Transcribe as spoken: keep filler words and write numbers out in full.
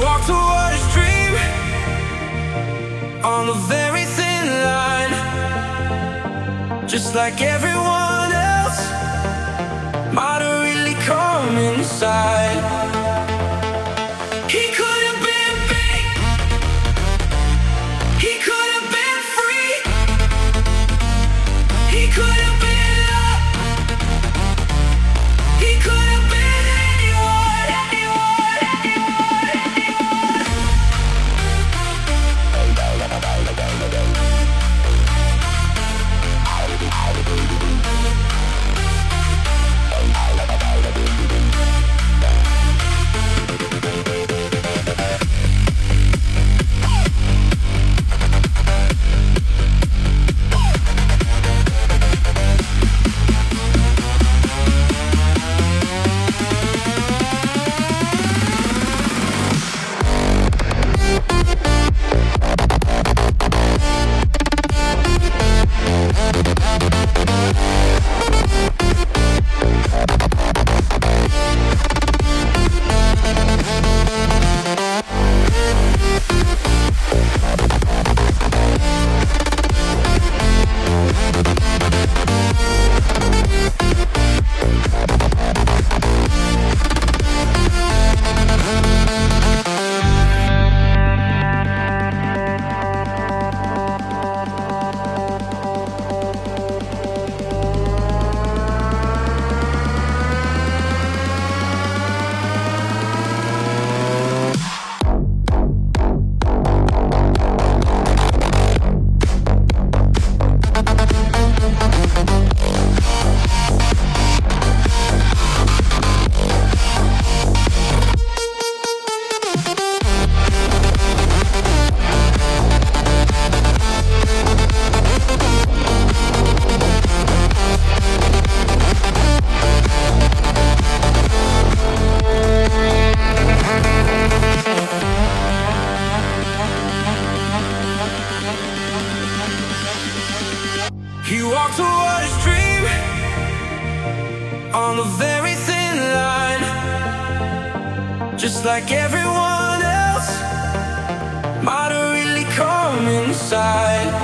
walked toward his dream on a very thin line, just like everyone else. Might have really come inside. He could have been big, he could have been free, he could have been love, he could have been anyone, anyone, anyone, anyone. He walked toward his dream on a very thin line, just like everyone else. Might have really come inside.